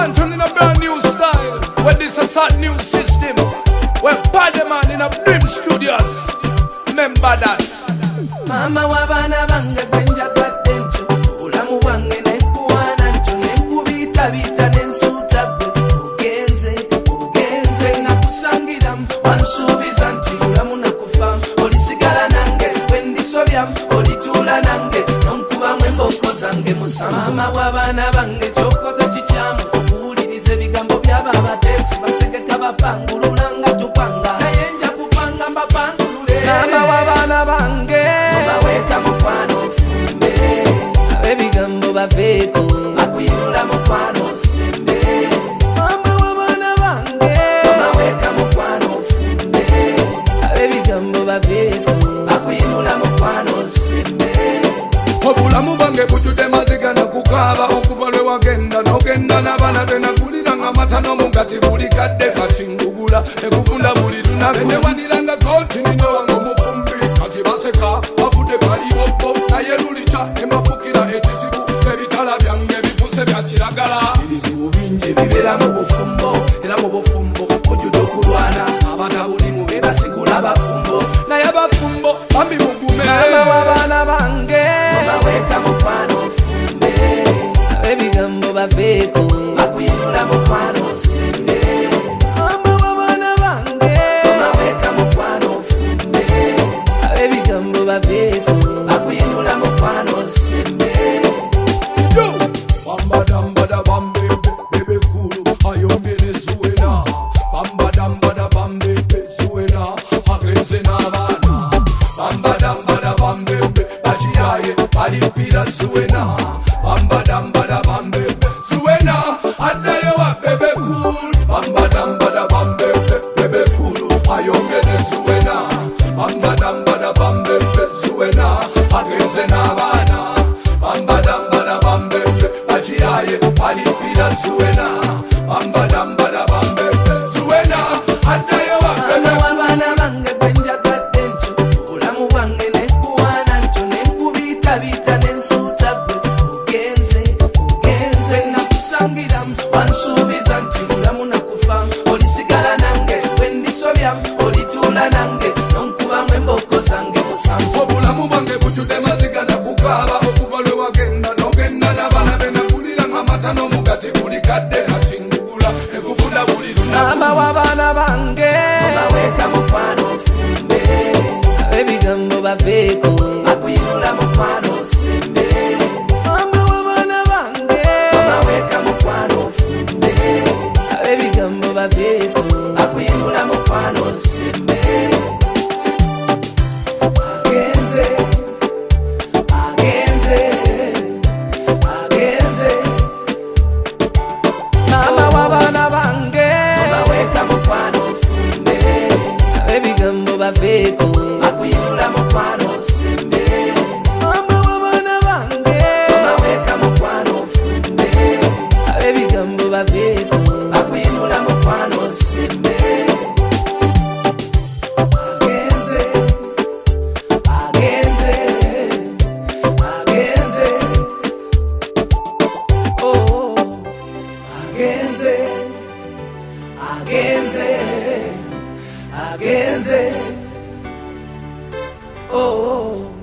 Banton in a brand new style. Well, this is a new system. Well, Parliament in a Brim Studios. Remember that. Mama wabana bange kwenja kadencho. Ulamu wange nenkuwana ncho. Nenkubita bita nensuta bwe. Ugenze nakusangira wansubiza nti ulamu nakufa. Olisigala nange kwendisobya. Olitula nange nonkuba mwemboko zange musama. Mama wabana bange chokoza chichamu. Okuwuliriza ebigambo by'ababatesi bategeka bapangulula nga tupanga. Naye nja kupanga mbapangulule. Mama wabana bange mubaweka mukwano fumbe. Abebigambo baveeko bakuyinula mukwano simbe. Mama wabana bange mubaweka mukwano fumbe. Abebigambo baveeko bakuyinula mukwano simbe. Obulamu bwange bujjudde maziga nakukaaba okuva lwe wagenda n'ogenda n'abaana be nakulira ng'amata n'omugati buli kadde kati ngugula ekufunda buli lunaku newaniranga kontinino wange omufumbi kati baseka bavudde kaliboko naye lulica emafukira ekizibu ebitala byange bifuse bya kiragala ebizibu bingi bibeera mu bufumbo era mu bufumbo ojjudde okulwana abatabulimu be basigula abafumbo naye abafumbo bambi mugume. Mama w'abaana bange mubaweka mukwano fumbe. Abebigambo baveeko bakuyinula mukwano simbe. Mama w'abaana bange mubaweka mukwano fumbe. Abebigambo baveeko bakuyinula mukwano simbe. Bambadambada bambebe bebe kulu ayongere zuwena. Bambadambada bambebe zuwena agenze n'abaana. Bambadambada bambebe bakiyaye balipira zuwena. Bambadambada bambebe zuwena addayo wa bebe kulu. Bambadambada bambebe bebe kulu ayongere zuwena. Bambadambada bambebe zuwena agenze n'abaana. Bambadambada bambebe bakiyaye balipira zuwena. Bambadambada bambebe zuwena addayo wa bebe kulu. Abaana bange kwenja kadencho. Ulamu wange nenkuwana ncho. Nenkubita bita nensuta bwe. Ugenze nakusangira wansubiza nti ulamu nakufa. Olisigala nange kwendisobya. Olitula nange nonkuba mwemboko zange musanvu. Obulamu bwange bujjudde maziga nakukaaba okuva lwe wagenda n'ogenda n'abaana be nakulira ng'amata n'omugati buli kadde kati ngugula ekufunda buli lunaku. Mama w'abaana bange mubaweka mukwano fumbe. Abebigambo baveeko bakuyinula mukwano simbe. Mama w'abaana bange mubaweka mukwano fumbe. Abebigambo baveeko bakuyinula mukwano simbe. Agenze mama w'abaana bange mubaweka mukwano fumbe. Abebigambo baveeko bakuyinula mukwano simbe. Mama w'abaana bange mubaweka mukwano fumbe. Abebigambo baveeko bakuyinula mukwano simbe. Agenze, oh.